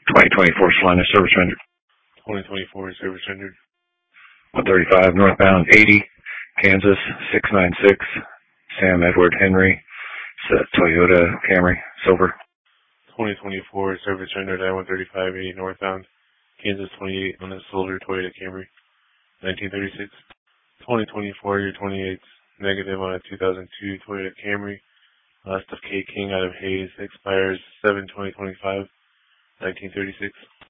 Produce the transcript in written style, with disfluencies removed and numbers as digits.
2024 Salina service rendered. 2024 service rendered. 135 northbound 80, Kansas 696, Sam Edward Henry, Toyota Camry, silver. 2024 service rendered at 135 80 northbound, Kansas 28 on a silver Toyota Camry, 1936. 2024 year 28, negative on a 2002 Toyota Camry, last of K. King out of Hayes, expires 7/2025, 1936.